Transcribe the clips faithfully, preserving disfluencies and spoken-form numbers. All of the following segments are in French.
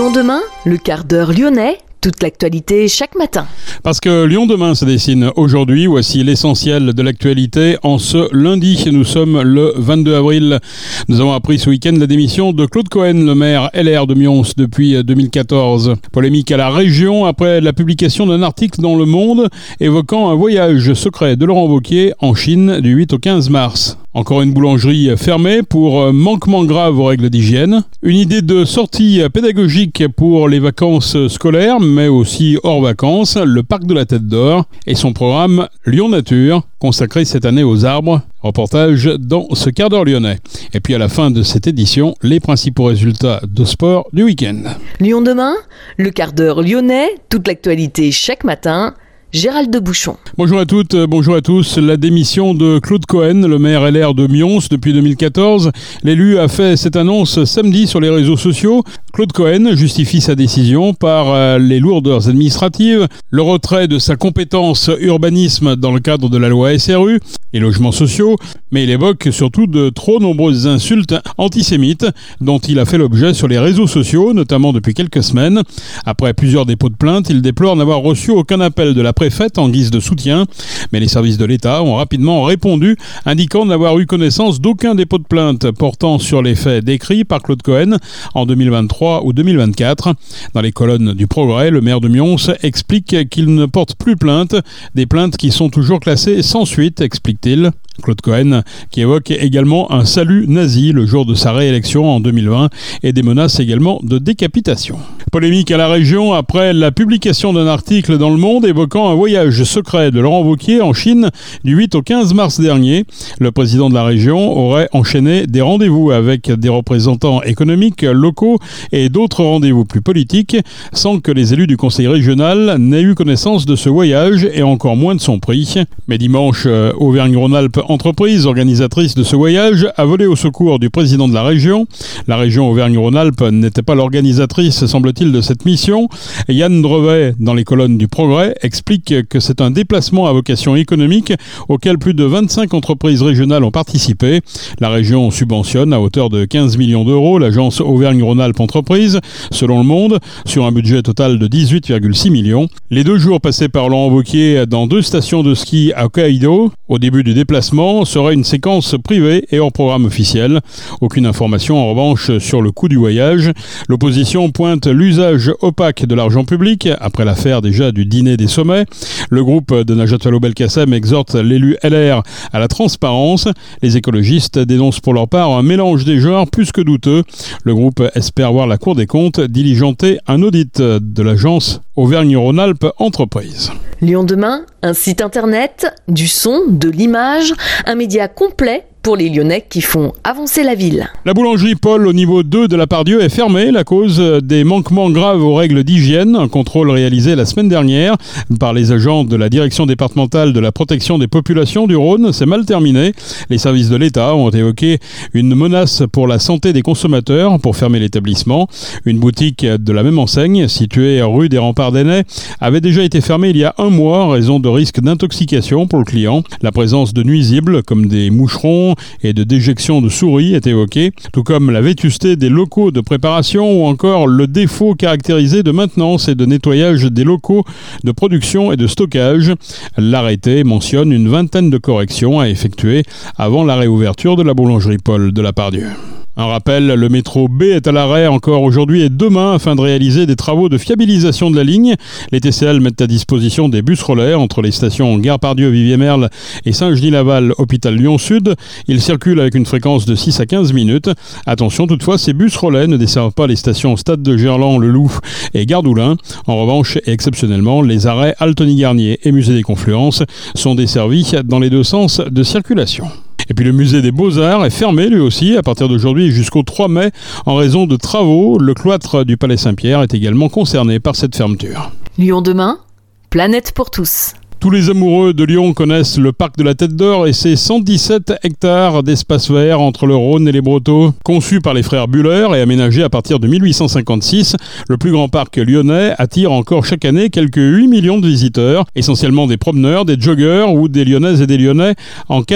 Lyon demain, le quart d'heure lyonnais, toute l'actualité chaque matin. Parce que Lyon demain se dessine aujourd'hui, voici l'essentiel de l'actualité. En ce lundi, nous sommes le vingt-deux avril. Nous avons appris ce week-end la démission de Claude Cohen, le maire L R de Mions depuis deux mille quatorze. Polémique à la région après la publication d'un article dans Le Monde évoquant un voyage secret de Laurent Wauquiez en Chine du huit au quinze mars. Encore une boulangerie fermée pour manquement grave aux règles d'hygiène. Une idée de sortie pédagogique pour les vacances scolaires, mais aussi hors vacances, le parc de la Tête d'Or et son programme Lyon Nature, consacré cette année aux arbres. Reportage dans ce quart d'heure lyonnais. Et puis à la fin de cette édition, les principaux résultats de sport du week-end. Lyon demain, le quart d'heure lyonnais, toute l'actualité chaque matin. Gérald de Bouchon. Bonjour à toutes, bonjour à tous. La démission de Claude Cohen, le maire L R de Mions depuis deux mille quatorze. L'élu a fait cette annonce samedi sur les réseaux sociaux. Claude Cohen justifie sa décision par les lourdeurs administratives, le retrait de sa compétence urbanisme dans le cadre de la loi S R U, les logements sociaux, mais il évoque surtout de trop nombreuses insultes antisémites dont il a fait l'objet sur les réseaux sociaux, notamment depuis quelques semaines. Après plusieurs dépôts de plainte, il déplore n'avoir reçu aucun appel de la préfète en guise de soutien, mais les services de l'État ont rapidement répondu, indiquant n'avoir eu connaissance d'aucun dépôt de plainte portant sur les faits décrits par Claude Cohen en deux mille vingt-trois ou deux mille vingt-quatre. Dans les colonnes du Progrès, le maire de Mions explique qu'il ne porte plus plainte, des plaintes qui sont toujours classées sans suite, explique-t-il. Claude Cohen, qui évoque également un salut nazi le jour de sa réélection en deux mille vingt et des menaces également de décapitation. Polémique à la région après la publication d'un article dans Le Monde évoquant un voyage secret de Laurent Wauquiez en Chine du huit au quinze mars dernier. Le président de la région aurait enchaîné des rendez-vous avec des représentants économiques locaux et d'autres rendez-vous plus politiques sans que les élus du conseil régional n'aient eu connaissance de ce voyage et encore moins de son prix. Mais dimanche, Auvergne-Rhône-Alpes Entreprise, organisatrice de ce voyage, a volé au secours du président de la région. La région Auvergne-Rhône-Alpes n'était pas l'organisatrice, semble-t-il, de cette mission. Et Yann Drevet, dans les colonnes du Progrès, explique que c'est un déplacement à vocation économique auquel plus de vingt-cinq entreprises régionales ont participé. La région subventionne à hauteur de quinze millions d'euros l'agence Auvergne-Rhône-Alpes Entreprise, selon Le Monde, sur un budget total de dix-huit virgule six millions. Les deux jours passés par Laurent Wauquiez dans deux stations de ski à Hokkaido, au début du déplacement, serait une séquence privée et hors programme officiel. Aucune information en revanche sur le coût du voyage. L'opposition pointe l'usage opaque de l'argent public, après l'affaire déjà du dîner des sommets. Le groupe de Najat Vallaud-Belkacem exhorte l'élu L R à la transparence. Les écologistes dénoncent pour leur part un mélange des genres plus que douteux. Le groupe espère voir la Cour des comptes diligenter un audit de l'agence Auvergne-Rhône-Alpes Entreprise. Lyon demain, un site internet, du son, de l'image, un média complet pour les Lyonnais qui font avancer la ville. La boulangerie Paul au niveau deux de la Pardieu est fermée. La cause des manquements graves aux règles d'hygiène. Un contrôle réalisé la semaine dernière par les agents de la direction départementale de la protection des populations du Rhône s'est mal terminé. Les services de l'État ont évoqué une menace pour la santé des consommateurs pour fermer l'établissement. Une boutique de la même enseigne, située rue des Remparts d'Enay, avait déjà été fermée il y a un mois en raison de risques d'intoxication pour le client. La présence de nuisibles comme des moucherons et de déjection de souris est évoquée, tout comme la vétusté des locaux de préparation ou encore le défaut caractérisé de maintenance et de nettoyage des locaux de production et de stockage. L'arrêté mentionne une vingtaine de corrections à effectuer avant la réouverture de la boulangerie Paul de la Pardieu. Un rappel, le métro B est à l'arrêt encore aujourd'hui et demain afin de réaliser des travaux de fiabilisation de la ligne. Les T C L mettent à disposition des bus relais entre les stations Gare Pardieu, Vivier-Merle et Saint-Genis-Laval, Hôpital Lyon-Sud. Ils circulent avec une fréquence de six à quinze minutes. Attention toutefois, ces bus relais ne desservent pas les stations Stade de Gerland, Le Loup et Gare-d'Oulin. En revanche, et exceptionnellement, les arrêts Altony-Garnier et Musée des Confluences sont desservis dans les deux sens de circulation. Et puis le musée des Beaux-Arts est fermé lui aussi à partir d'aujourd'hui jusqu'au trois mai en raison de travaux. Le cloître du Palais Saint-Pierre est également concerné par cette fermeture. Lyon demain, planète pour tous. Tous les amoureux de Lyon connaissent le parc de la Tête d'Or et ses cent dix-sept hectares d'espace vert entre le Rhône et les Brotteaux. Conçu par les frères Buller et aménagé à partir de mille huit cent cinquante-six, le plus grand parc lyonnais attire encore chaque année quelques huit millions de visiteurs, essentiellement des promeneurs, des joggeurs ou des Lyonnaises et des Lyonnais en quête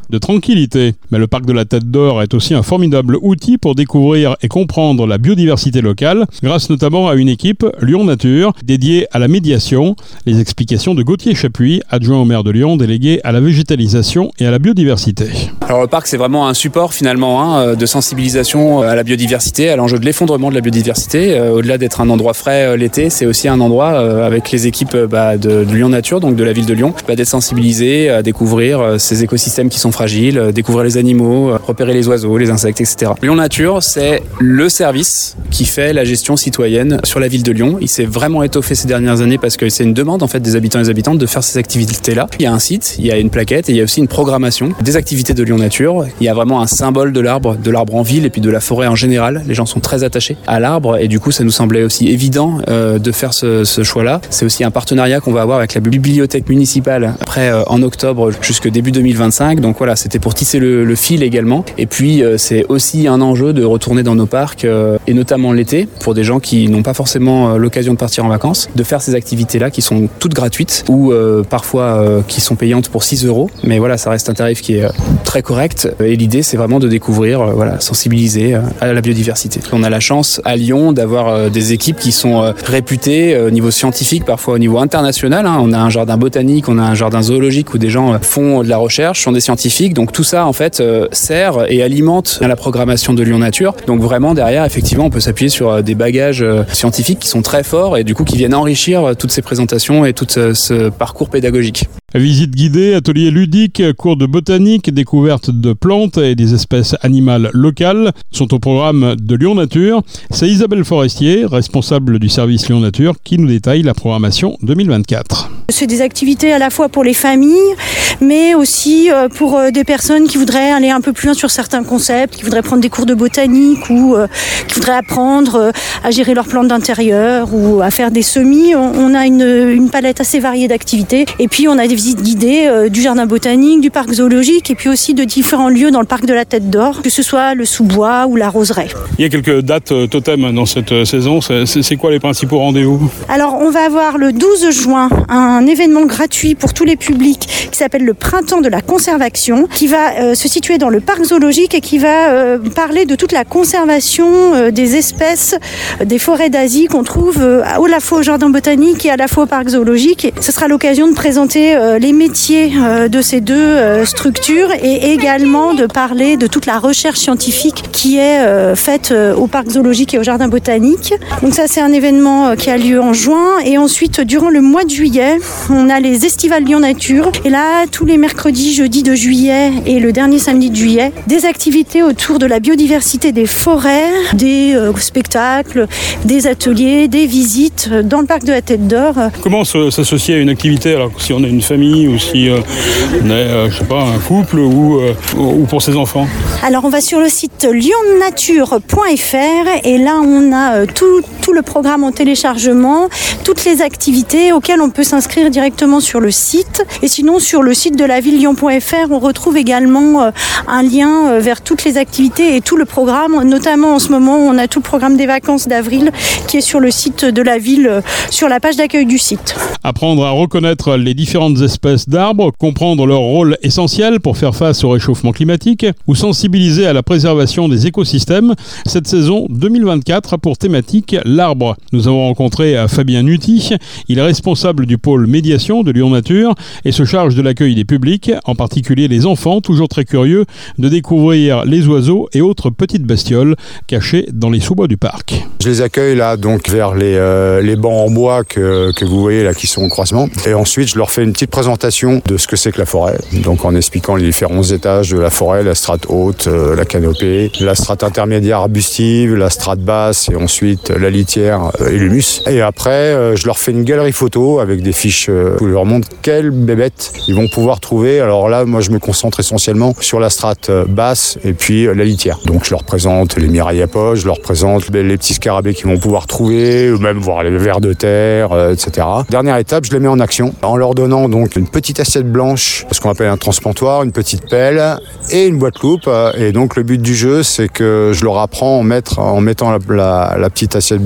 de tranquillité. Mais le parc de la Tête d'Or est aussi un formidable outil pour découvrir et comprendre la biodiversité locale, grâce notamment à une équipe Lyon Nature dédiée à la médiation. Les explications de Gauthier Chapuis, adjoint au maire de Lyon, délégué à la végétalisation et à la biodiversité. Alors le parc, c'est vraiment un support finalement hein, de sensibilisation à la biodiversité, à l'enjeu de l'effondrement de la biodiversité. Euh, au-delà d'être un endroit frais euh, l'été, c'est aussi un endroit euh, avec les équipes euh, bah, de, de Lyon Nature, donc de la ville de Lyon, bah, d'être sensibilisé à découvrir euh, ces écosystèmes qui sont fragiles, euh, découvrir les animaux, euh, repérer les oiseaux, les insectes, et cetera. Lyon Nature, c'est le service qui fait la gestion citoyenne sur la ville de Lyon. Il s'est vraiment étoffé ces dernières années parce que c'est une demande en fait des habitants et des habitantes de faire ces activités-là. Il y a un site, il y a une plaquette et il y a aussi une programmation des activités de Lyon Nature. Il y a vraiment un symbole de l'arbre, de l'arbre en ville et puis de la forêt en général. Les gens sont très attachés à l'arbre et du coup ça nous semblait aussi évident euh, de faire ce, ce choix-là. C'est aussi un partenariat qu'on va avoir avec la bibliothèque municipale après euh, en octobre jusqu'au début deux mille vingt-cinq. Donc voilà, c'était pour tisser le, le fil également. Et puis euh, c'est aussi un enjeu de retourner dans nos parcs euh, et notamment l'été pour des gens qui n'ont pas forcément euh, l'occasion de partir en vacances, de faire ces activités-là qui sont toutes gratuites ou euh, parfois euh, qui sont payantes pour six euros. Mais voilà, ça reste un tarif qui est euh, très correct. Et l'idée, c'est vraiment de découvrir, euh, voilà, sensibiliser euh, à la biodiversité. On a la chance à Lyon d'avoir euh, des équipes qui sont euh, réputées euh, au niveau scientifique, parfois au niveau international. Hein. On a un jardin botanique, on a un jardin zoologique où des gens euh, font de la recherche, sont des scientifiques. Donc tout ça, en fait, euh, sert et alimente la programmation de Lyon Nature. Donc vraiment, derrière, effectivement, on peut s'appuyer sur euh, des bagages euh, scientifiques qui sont très forts et du coup qui viennent enrichir euh, toutes ces présentations et tout euh, ce parcours pédagogique. Visite guidée, ateliers ludiques, cours de botanique, découverte de plantes et des espèces animales locales sont au programme de Lyon Nature. C'est Isabelle Forestier, responsable du service Lyon Nature, qui nous détaille la programmation deux mille vingt-quatre. C'est des activités à la fois pour les familles, mais aussi pour des personnes qui voudraient aller un peu plus loin sur certains concepts, qui voudraient prendre des cours de botanique ou qui voudraient apprendre à gérer leurs plantes d'intérieur ou à faire des semis. On a une, une palette assez variée d'activités. Et puis on a des visites guidées euh, du jardin botanique, du parc zoologique et puis aussi de différents lieux dans le parc de la Tête d'Or, que ce soit le sous-bois ou la roseraie. Il y a quelques dates euh, totems dans cette euh, saison. C'est, c'est quoi les principaux rendez-vous ? Alors on va avoir le douze juin un événement gratuit pour tous les publics qui s'appelle le Printemps de la Conservation, qui va euh, se situer dans le parc zoologique et qui va euh, parler de toute la conservation euh, des espèces euh, des forêts d'Asie qu'on trouve euh, à la fois au jardin botanique et à la fois au parc zoologique. Et ce sera l'occasion de présenter euh, les métiers euh, de ces deux euh, structures et également de parler de toute la recherche scientifique qui est euh, faite euh, au parc zoologique et au jardin botanique. Donc ça, c'est un événement euh, qui a lieu en juin. Et ensuite, durant le mois de juillet, on a les estivales Lyon Nature. Et là, tous les mercredis, jeudis de juillet et le dernier samedi de juillet, des activités autour de la biodiversité des forêts, des euh, spectacles, des ateliers, des visites dans le parc de la Tête d'Or. Comment s'associer à une activité, alors si on a une famille ou si euh, on est, euh, je sais pas, un couple ou, euh, ou pour ses enfants? Alors on va sur le site lyon nature point f r et là on a euh, tout, tout le programme en téléchargement, toutes les activités auxquelles on peut s'inscrire directement sur le site. Et sinon sur le site de la ville lyon point f r on retrouve également euh, un lien euh, vers toutes les activités et tout le programme. Notamment en ce moment on a tout le programme des vacances d'avril qui est sur le site de la ville, euh, sur la page d'accueil du site. Apprendre à reconnaître les différentes espèces d'arbres, comprendre leur rôle essentiel pour faire face au réchauffement climatique ou sensibiliser à la préservation des écosystèmes. Cette saison deux mille vingt-quatre a pour thématique l'arbre. Nous avons rencontré Fabien Nuti, il est responsable du pôle médiation de Lyon Nature et se charge de l'accueil des publics, en particulier les enfants, toujours très curieux de découvrir les oiseaux et autres petites bestioles cachées dans les sous-bois du parc. Je les accueille là donc vers les, euh, les bancs en bois que, que vous voyez là qui sont au croisement et ensuite je leur fais une petite présentation de ce que c'est que la forêt, donc en expliquant les différents étages de la forêt, la strate haute, euh, la canopée, la strate intermédiaire arbustive, la strate basse et ensuite la litière euh, et l'humus. Et après euh, je leur fais une galerie photo avec des fiches euh, où je leur montre quelles bébêtes ils vont pouvoir trouver. Alors là moi je me concentre essentiellement sur la strate euh, basse et puis euh, la litière. Donc je leur présente les mirailles à poche, je leur présente les petits scarabées qu'ils vont pouvoir trouver, ou même voir les vers de terre, euh, et cetera. Dernière étape, je les mets en action en leur donnant donc une petite assiette blanche, ce qu'on appelle un transplantoir, une petite pelle et une boîte loupe. Et donc le but du jeu, c'est que je leur apprends en, mettre, en mettant la, la, la petite assiette blanche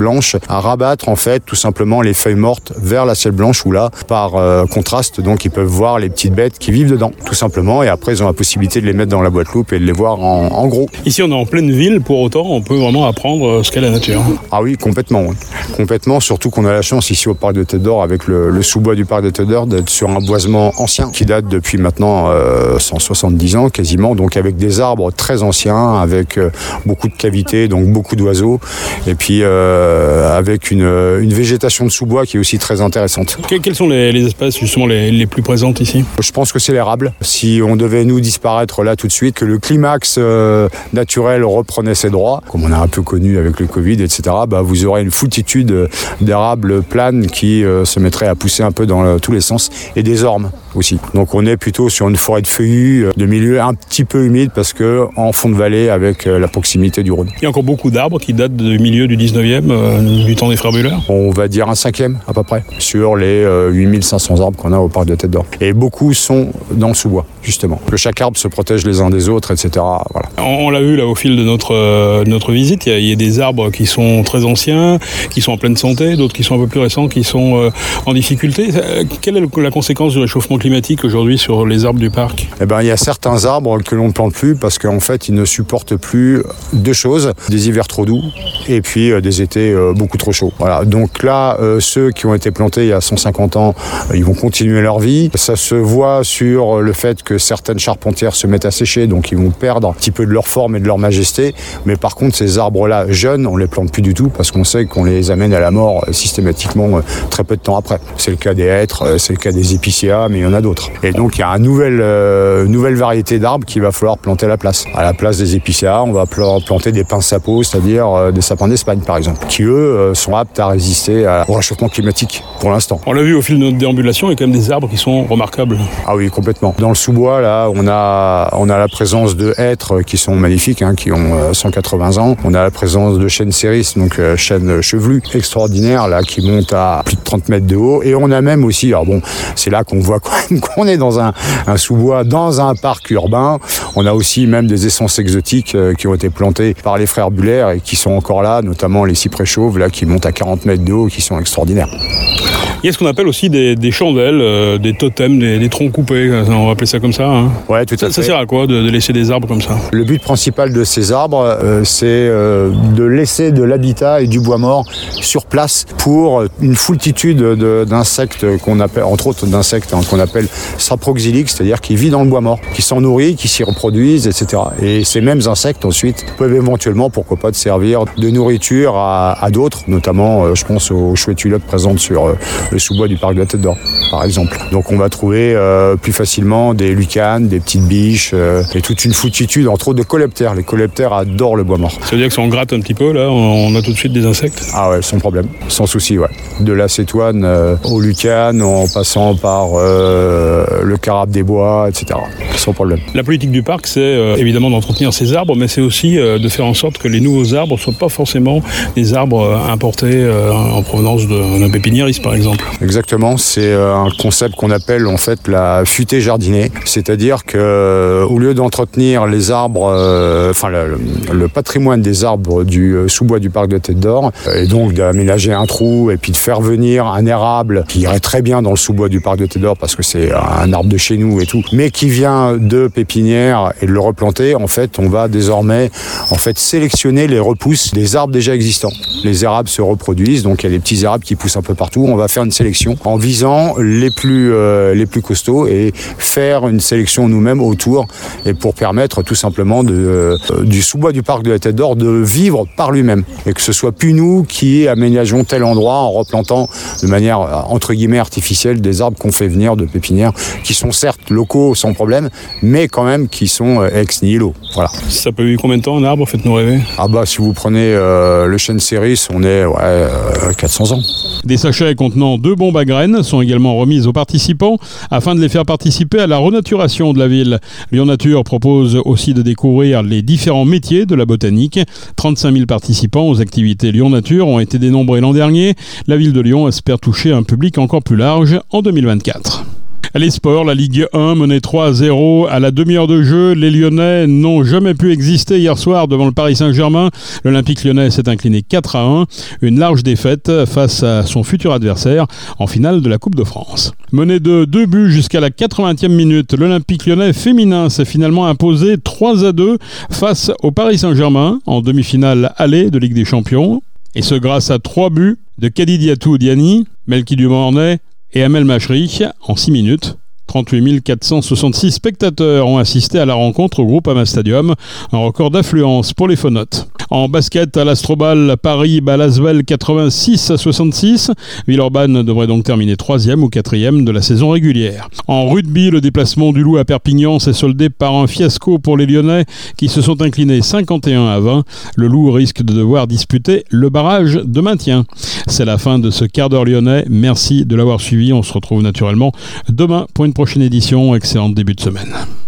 blanche à rabattre en fait tout simplement les feuilles mortes vers la ciel blanche où là, par euh, contraste, donc ils peuvent voir les petites bêtes qui vivent dedans, tout simplement. Et après, ils ont la possibilité de les mettre dans la boîte loupe et de les voir en, en gros. Ici, on est en pleine ville, pour autant, on peut vraiment apprendre ce qu'est la nature. Ah oui, complètement. Oui. Complètement, surtout qu'on a la chance ici au parc de Tête d'Or, avec le, le sous-bois du parc de Tête d'Or, d'être sur un boisement ancien qui date depuis maintenant euh, cent soixante-dix ans quasiment, donc avec des arbres très anciens, avec euh, beaucoup de cavités, donc beaucoup d'oiseaux, et puis euh, avec une, une végétation de sous-bois qui est aussi très intéressante. Que, quelles sont les, les espèces justement les, les plus présentes ici ? Je pense que c'est l'érable. Si on devait nous disparaître là tout de suite, que le climax euh, naturel reprenait ses droits, comme on a un peu connu avec le Covid, et cetera, bah, vous aurez une foultitude d'érables planes qui euh, se mettraient à pousser un peu dans le, tous les sens, et des ormes aussi. Donc on est plutôt sur une forêt de feuillus, de milieu un petit peu humide parce que en fond de vallée avec euh, la proximité du Rhône. Il y a encore beaucoup d'arbres qui datent du milieu du dix-neuvième, euh, du temps des frères Buller. On va dire un cinquième à peu près sur les euh, huit mille cinq cents arbres qu'on a au parc de Tête d'Or. Et beaucoup sont dans le sous-bois, justement. Que chaque arbre se protège les uns des autres, et cetera. Voilà. On, on l'a vu là au fil de notre, euh, notre visite, il y, a, il y a des arbres qui sont très anciens, qui sont en pleine santé, d'autres qui sont un peu plus récents, qui sont euh, en difficulté. Quelle est la conséquence du réchauffement climatique aujourd'hui sur les arbres du parc ? Eh ben, il y a certains arbres que l'on ne plante plus parce qu'en fait, ils ne supportent plus deux choses, des hivers trop doux et puis euh, des étés euh, beaucoup trop chauds. Voilà. Donc là, euh, ceux qui ont été plantés il y a cent cinquante ans, euh, ils vont continuer leur vie. Ça se voit sur le fait que certaines charpentières se mettent à sécher, donc ils vont perdre un petit peu de leur forme et de leur majesté. Mais par contre, ces arbres-là, jeunes, on les plante plus du tout parce qu'on sait qu'on les amène à la mort euh, systématiquement euh, très peu de temps après. C'est le cas des hêtres, euh, c'est le cas des épicéas, mais il y en a d'autres. Et donc, il y a une nouvelle, euh, nouvelle variété d'arbres qu'il va falloir planter à la place. À la place des épicéas, on va planter des pins sapos, c'est-à-dire euh, des sapins d'Espagne, par exemple, qui, eux, euh, sont aptes à résister à, au réchauffement climatique pour l'instant. On l'a vu au fil de notre déambulation, il y a quand même des arbres qui sont remarquables. Ah oui, complètement. Dans le sous-bois, là, on a, on a la présence de hêtres qui sont magnifiques, hein, qui ont euh, cent quatre-vingts ans. On a la présence de chênes céris, donc euh, chênes chevelus extraordinaires, là, qui montent à plus de trente mètres de haut. Et on a même aussi, alors bon, c'est là qu'on voit quand même qu'on est dans un, un sous-bois, dans un parc urbain. On a aussi même des essences exotiques euh, qui ont été plantées par les frères Buller et qui sont encore là, notamment les cyprès chauves, là, qui montent à quarante mètres de haut, qui sont extraordinaires. Il y a ce qu'on appelle aussi des, des chandelles, euh, des totems, des, des troncs coupés, on va appeler ça comme ça. Hein. Ouais, tout à ça, fait. Ça sert à quoi de, de laisser des arbres comme ça ? Le but principal de ces arbres, euh, c'est euh, de laisser de l'habitat et du bois mort sur place pour une foultitude de, d'insectes qu'on appelle, entre autres d'insectes hein, qu'on appelle saproxyliques, c'est-à-dire qui vivent dans le bois mort, qui s'en nourrissent, qui s'y reproduisent, et cetera. Et ces mêmes insectes ensuite peuvent éventuellement, pourquoi pas, de servir de nourriture à, à d'autres, notamment, euh, je pense aux chouettes présentes sur euh, le sous-bois du parc de la Tête d'Or, par exemple. Donc on va trouver euh, plus facilement des lucanes, des petites biches euh, et toute une foultitude, entre autres de coléoptères. Les coléoptères adorent le bois mort. Ça veut dire que si on gratte un petit peu, là, on a tout de suite des insectes ? Ah ouais, sans problème, sans souci, ouais. De l'acétoine euh, aux lucanes, en passant par euh, le carabe des bois, et cetera. Sans problème. La politique du parc, c'est euh, évidemment d'entretenir ces arbres, mais c'est aussi euh, de faire en sorte que les nouveaux arbres ne soient pas forcément des arbres euh, importés euh, en provenance de, d'un pépiniériste, par exemple. Exactement, c'est un concept qu'on appelle en fait la futée jardinée, c'est-à-dire que euh, au lieu d'entretenir les arbres, euh, enfin le, le patrimoine des arbres du euh, sous-bois du parc de Tête d'Or, euh, et donc d'aménager un trou et puis de faire venir un érable qui irait très bien dans le sous-bois du parc de Tête d'Or parce que c'est un arbre de chez nous et tout, mais qui vient de pépinière et de le replanter, en fait, on va désormais en fait sélectionner les repousses des arbres déjà existants. Les érables se reproduisent, donc il y a les petits érables qui poussent un peu partout. On va faire une sélection en visant les plus euh, les plus costauds et faire une sélection nous-mêmes autour et pour permettre tout simplement de, euh, du sous-bois du parc de la Tête d'Or de vivre par lui-même et que ce soit plus nous qui aménageons tel endroit en replantant de manière entre guillemets artificielle des arbres qu'on fait venir de pépinières qui sont certes locaux sans problème mais quand même qui sont euh, ex nihilo. Voilà. Ça peut vivre combien de temps un arbre? Faites-nous rêver. Ah bah si vous prenez euh, le chêne céris, on est ouais, euh, quatre cents ans. Des sachets contenant deux bombes à graines sont également remises aux participants afin de les faire participer à la renaturation de la ville. Lyon Nature propose aussi de découvrir les différents métiers de la botanique. trente-cinq mille participants aux activités Lyon Nature ont été dénombrés l'an dernier. La ville de Lyon espère toucher un public encore plus large en deux mille vingt-quatre. Les sports, la Ligue un menait trois à zéro à la demi-heure de jeu. Les Lyonnais n'ont jamais pu exister hier soir devant le Paris Saint-Germain. L'Olympique lyonnais s'est incliné quatre à un. Une large défaite face à son futur adversaire en finale de la Coupe de France. Mené de deux buts jusqu'à la quatre-vingtième minute, l'Olympique lyonnais féminin s'est finalement imposé trois à deux face au Paris Saint-Germain en demi-finale aller de Ligue des Champions. Et ce grâce à trois buts de Kadidiatou Diani, Melki Dumornay et Amel Machri en six minutes. trente-huit mille quatre cent soixante-six spectateurs ont assisté à la rencontre au Groupama Stadium, un record d'affluence pour les Phonotes. En basket, à l'Astrobal, Paris bat l'Asvel quatre-vingt-six à soixante-six. Villeurbanne devrait donc terminer troisième ou quatrième de la saison régulière. En rugby, le déplacement du Loup à Perpignan s'est soldé par un fiasco pour les Lyonnais qui se sont inclinés cinquante et un à vingt. Le Loup risque de devoir disputer le barrage de maintien. C'est la fin de ce quart d'heure lyonnais. Merci de l'avoir suivi. On se retrouve naturellement demain pour une prochaine édition. Excellent début de semaine.